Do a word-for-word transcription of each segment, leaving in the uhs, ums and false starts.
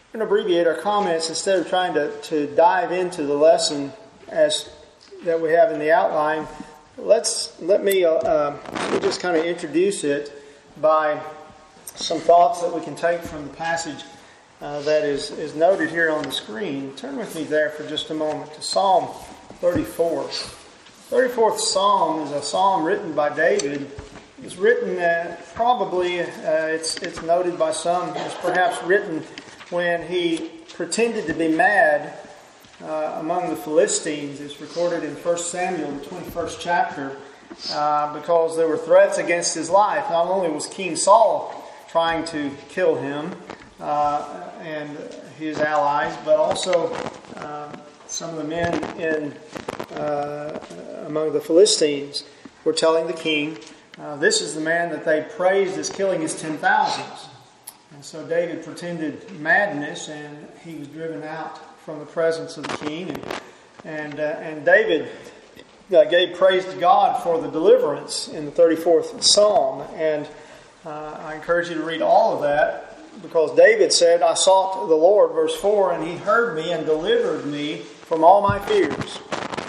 We're going to abbreviate our comments instead of trying to, to dive into the lesson as that we have in the outline. Let's let me uh, uh, let me just kind of introduce it by some thoughts that we can take from the passage uh, that is, is noted here on the screen. Turn with me there for just a moment to Psalm thirty-four. thirty-fourth Psalm is a psalm written by David. It's written uh, probably, uh, it's it's noted by some, it's perhaps written when he pretended to be mad uh, among the Philistines. It's recorded in First Samuel, the twenty-first chapter, uh, because there were threats against his life. Not only was King Saul trying to kill him uh, and his allies, but also uh, some of the men in uh, among the Philistines were telling the king, uh, this is the man that they praised as killing his ten thousands. And so David pretended madness, and he was driven out from the presence of the king. And and, uh, and David uh, gave praise to God for the deliverance in the thirty-fourth Psalm. And uh, I encourage you to read all of that, because David said, I sought the Lord, verse four, and He heard me and delivered me from all my fears.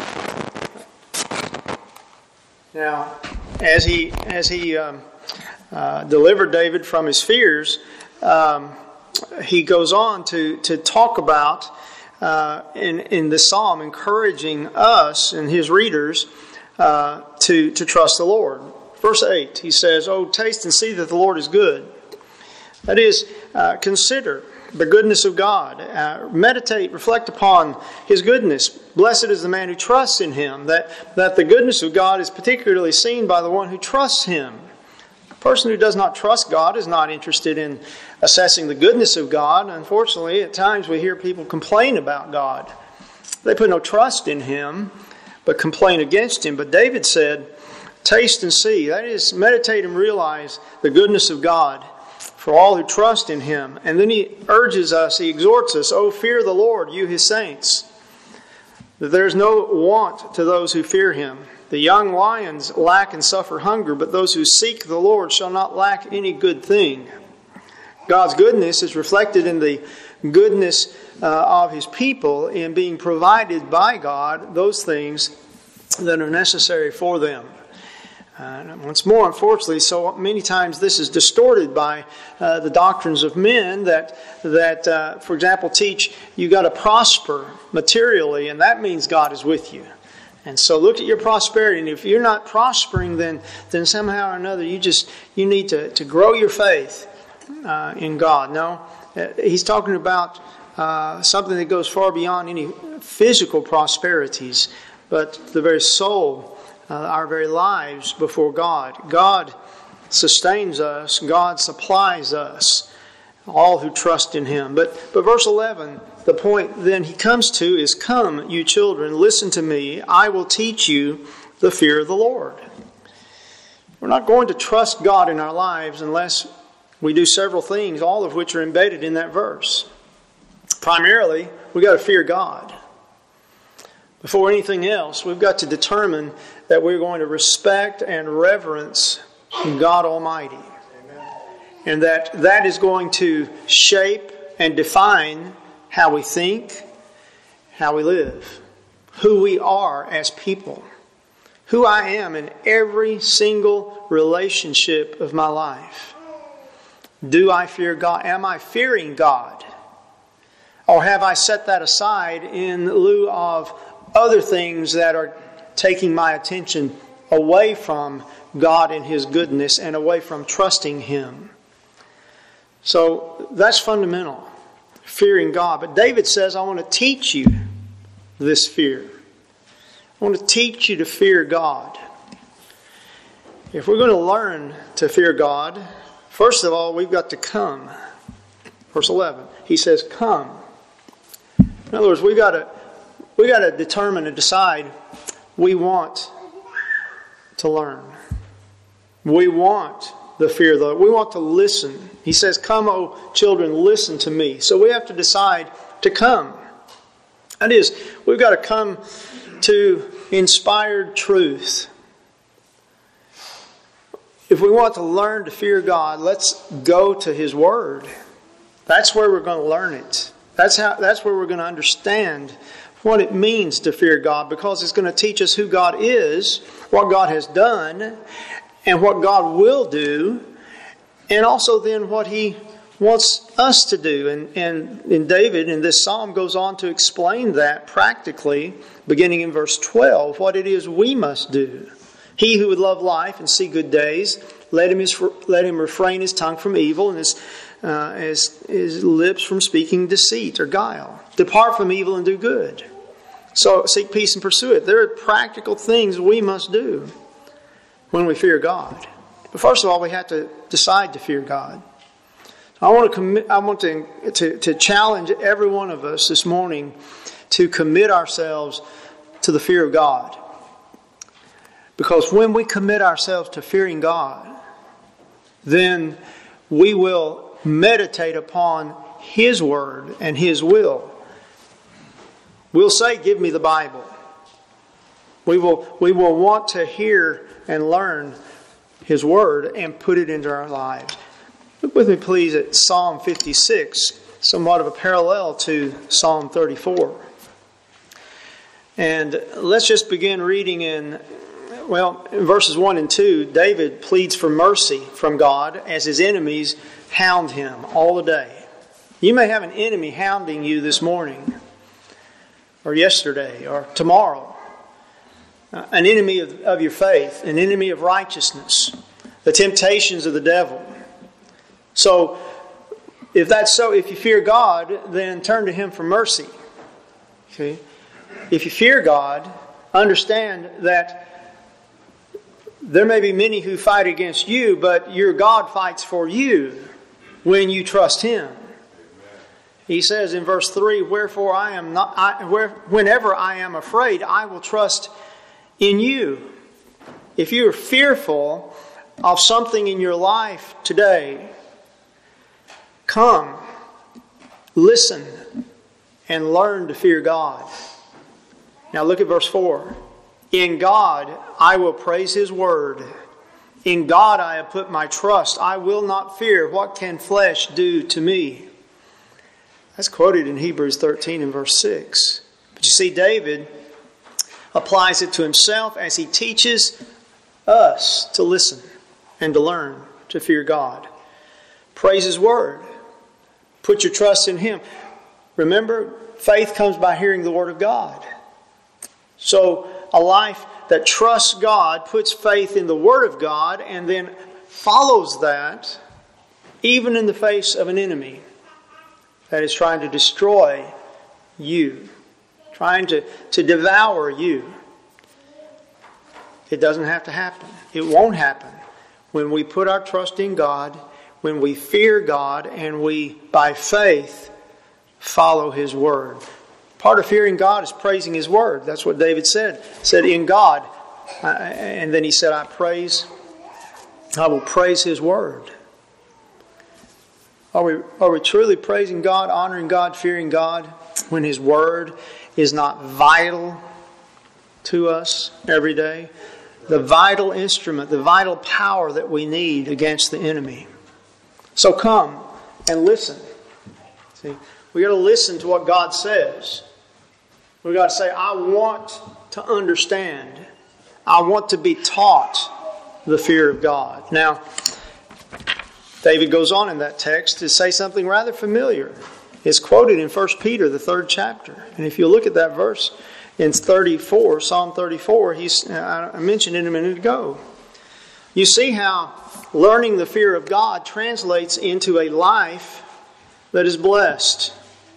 Now, as he as he um, uh, delivered David from his fears, um, he goes on to to talk about uh, in in the psalm, encouraging us and his readers uh, to to trust the Lord. Verse eight, he says, "Oh, taste and see that the Lord is good." That is, uh, consider the goodness of God. Uh, meditate, reflect upon His goodness. Blessed is the man who trusts in Him. That, that the goodness of God is particularly seen by the one who trusts Him. A person who does not trust God is not interested in assessing the goodness of God. Unfortunately, at times we hear people complain about God. They put no trust in Him, but complain against Him. But David said, taste and see. That is, meditate and realize the goodness of God for all who trust in Him. And then he urges us, he exhorts us, "Oh, fear the Lord, you His saints, that there is no want to those who fear Him. The young lions lack and suffer hunger, but those who seek the Lord shall not lack any good thing." God's goodness is reflected in the goodness uh, of His people in being provided by God those things that are necessary for them. Uh, once more, unfortunately, so many times this is distorted by uh, the doctrines of men that, that uh, for example, teach you got to prosper materially, and that means God is with you. And so look at your prosperity, and if you're not prospering, then then somehow or another you just you need to, to grow your faith uh, in God. No, he's talking about uh, something that goes far beyond any physical prosperities, but the very soul. Uh, our very lives before God. God sustains us. God supplies us, all who trust in Him. But, but verse eleven, the point then he comes to is, "Come, you children, listen to me. I will teach you the fear of the Lord." We're not going to trust God in our lives unless we do several things, all of which are embedded in that verse. Primarily, we've got to fear God. Before anything else, we've got to determine that we're going to respect and reverence God Almighty. Amen. And that that is going to shape and define how we think, how we live, who we are as people, who I am in every single relationship of my life. Do I fear God? Am I fearing God? Or have I set that aside in lieu of other things that are taking my attention away from God and His goodness and away from trusting Him? So that's fundamental, fearing God. But David says, I want to teach you this fear. I want to teach you to fear God. If we're going to learn to fear God, first of all, we've got to come. Verse eleven, he says, "Come." In other words, we've got to We got to determine and decide we want to learn. We want the fear of the Lord. We want to listen. He says, "Come, O children, listen to me." So we have to decide to come. That is, we've got to come to inspired truth. If we want to learn to fear God, let's go to His Word. That's where we're going to learn it. That's how. That's where we're going to understand what it means to fear God, because it's going to teach us who God is, what God has done, and what God will do, and also then what He wants us to do. And, and, and David in this psalm goes on to explain that practically, beginning in verse twelve, what it is we must do. He who would love life and see good days, let him, his, let him refrain his tongue from evil and his, uh, his, his lips from speaking deceit or guile. Depart from evil and do good. So seek peace and pursue it. There are practical things we must do when we fear God. But first of all, we have to decide to fear God. I want to commit, I want to, to, to challenge every one of us this morning to commit ourselves to the fear of God. Because when we commit ourselves to fearing God, then we will meditate upon His Word and His will. We'll say, give me the Bible. We will, we will want to hear and learn His Word and put it into our lives. Look with me, please, at Psalm fifty-six, somewhat of a parallel to Psalm thirty-four. And let's just begin reading in, well, in verses one and two, David pleads for mercy from God as his enemies hound him all the day. You may have an enemy hounding you this morning, or yesterday, or tomorrow. Uh, an enemy of, of your faith, an enemy of righteousness, the temptations of the devil. So, if that's so, if you fear God, then turn to Him for mercy. Okay? If you fear God, understand that there may be many who fight against you, but your God fights for you when you trust Him. He says in verse three, "Wherefore I am not, I, where, whenever I am afraid, I will trust in you." If you are fearful of something in your life today, come, listen, and learn to fear God. Now look at verse four. In God I will praise His word. In God I have put my trust. I will not fear. What can flesh do to me? That's quoted in Hebrews thirteen and verse six. But you see, David applies it to himself as he teaches us to listen and to learn to fear God. Praise His word. Put your trust in Him. Remember, faith comes by hearing the Word of God. So, a life that trusts God, puts faith in the Word of God, and then follows that, even in the face of an enemy that is trying to destroy you, trying to, to devour you. It doesn't have to happen. It won't happen when we put our trust in God, when we fear God, and we, by faith, follow His Word. Part of fearing God is praising His Word. That's what David said. He said, in God. And then he said, I praise, I will praise His Word. Are we, are we truly praising God, honoring God, fearing God, when His Word is not vital to us every day? The vital instrument, the vital power that we need against the enemy. So come and listen. See, we got to listen to what God says. We got to say, I want to understand. I want to be taught the fear of God. Now, David goes on in that text to say something rather familiar. It's quoted in First Peter, the third chapter. And if you look at that verse in thirty-four, Psalm thirty-four, he's, I mentioned it a minute ago. You see how learning the fear of God translates into a life that is blessed.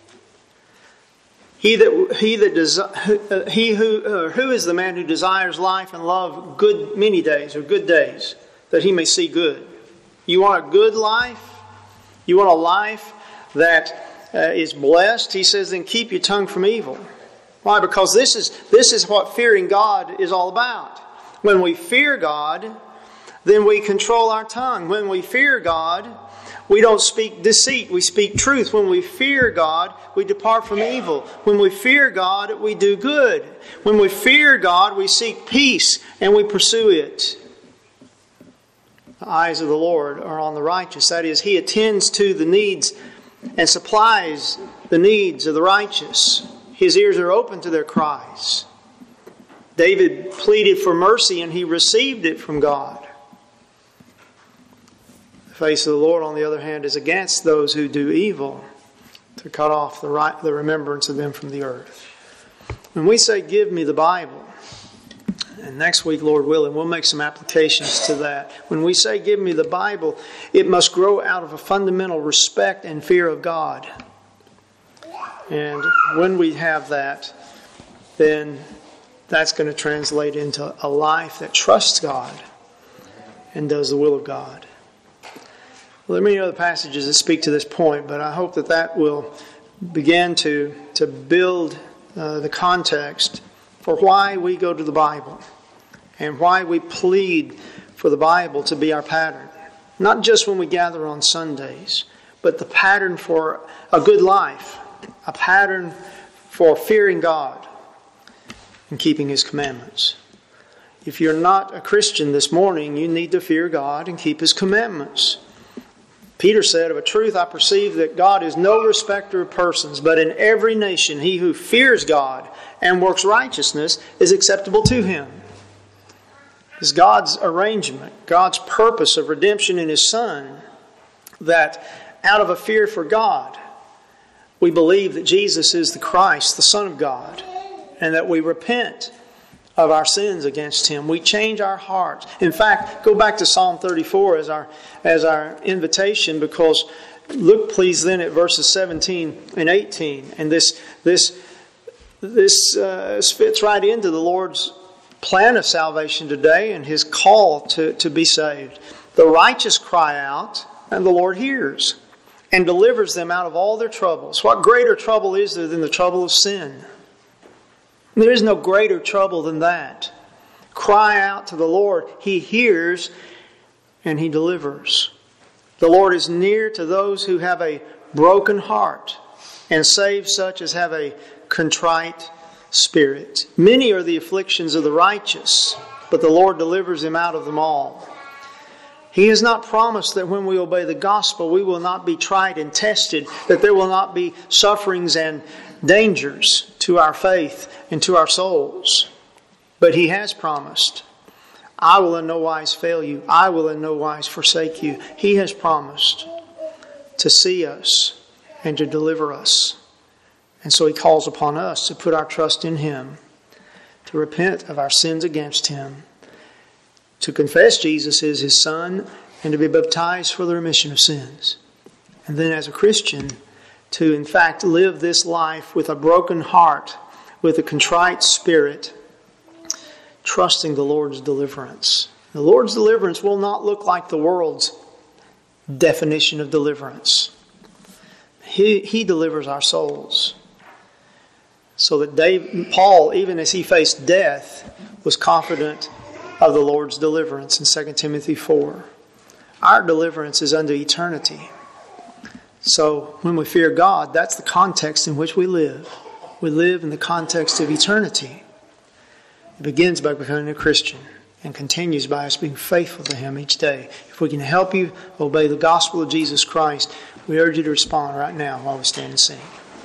He that he that desi- he who uh, who is the man who desires life and love good many days or good days, that he may see good. You want a good life? You want a life that uh, is blessed? He says, then keep your tongue from evil. Why? Because this is this is what fearing God is all about. When we fear God, then we control our tongue. When we fear God, we don't speak deceit, we speak truth. When we fear God, we depart from evil. When we fear God, we do good. When we fear God, we seek peace and we pursue it. The eyes of the Lord are on the righteous. That is, He attends to the needs and supplies the needs of the righteous. His ears are open to their cries. David pleaded for mercy and he received it from God. The face of the Lord, on the other hand, is against those who do evil, to cut off the right, the remembrance of them from the earth. When we say, give me the Bible, and next week, Lord willing, we'll make some applications to that. When we say, give me the Bible, it must grow out of a fundamental respect and fear of God. And when we have that, then that's going to translate into a life that trusts God and does the will of God. Well, there are many other passages that speak to this point, but I hope that that will begin to, to build uh, the context for why we go to the Bible and why we plead for the Bible to be our pattern. Not just when we gather on Sundays, but the pattern for a good life, a pattern for fearing God and keeping His commandments. If you're not a Christian this morning, you need to fear God and keep His commandments. Peter said, of a truth I perceive that God is no respecter of persons, but in every nation he who fears God and works righteousness is acceptable to Him. It's God's arrangement, God's purpose of redemption in His Son, that out of a fear for God, we believe that Jesus is the Christ, the Son of God, and that we repent of our sins against Him. We change our hearts. In fact, go back to Psalm thirty-four as our as our invitation, because look please then at verses seventeen and eighteen. And this this this uh, fits right into the Lord's plan of salvation today and His call to, to be saved. The righteous cry out, and the Lord hears and delivers them out of all their troubles. What greater trouble is there than the trouble of sin? There is no greater trouble than that. Cry out to the Lord. He hears and He delivers. The Lord is near to those who have a broken heart and saves such as have a contrite spirit. Many are the afflictions of the righteous, but the Lord delivers them out of them all. He has not promised that when we obey the gospel, we will not be tried and tested, that there will not be sufferings and dangers to our faith and to our souls. But He has promised, I will in no wise fail you. I will in no wise forsake you. He has promised to see us and to deliver us. And so He calls upon us to put our trust in Him, to repent of our sins against Him, to confess Jesus is His Son, and to be baptized for the remission of sins. And then as a Christian, to in fact live this life with a broken heart, with a contrite spirit, trusting the Lord's deliverance. The Lord's deliverance will not look like the world's definition of deliverance. He, he delivers our souls. So that Dave, Paul, even as he faced death, was confident of the Lord's deliverance in Second Timothy four. Our deliverance is unto eternity. So when we fear God, that's the context in which we live. We live in the context of eternity. It begins by becoming a Christian and continues by us being faithful to Him each day. If we can help you obey the gospel of Jesus Christ, we urge you to respond right now while we stand and sing.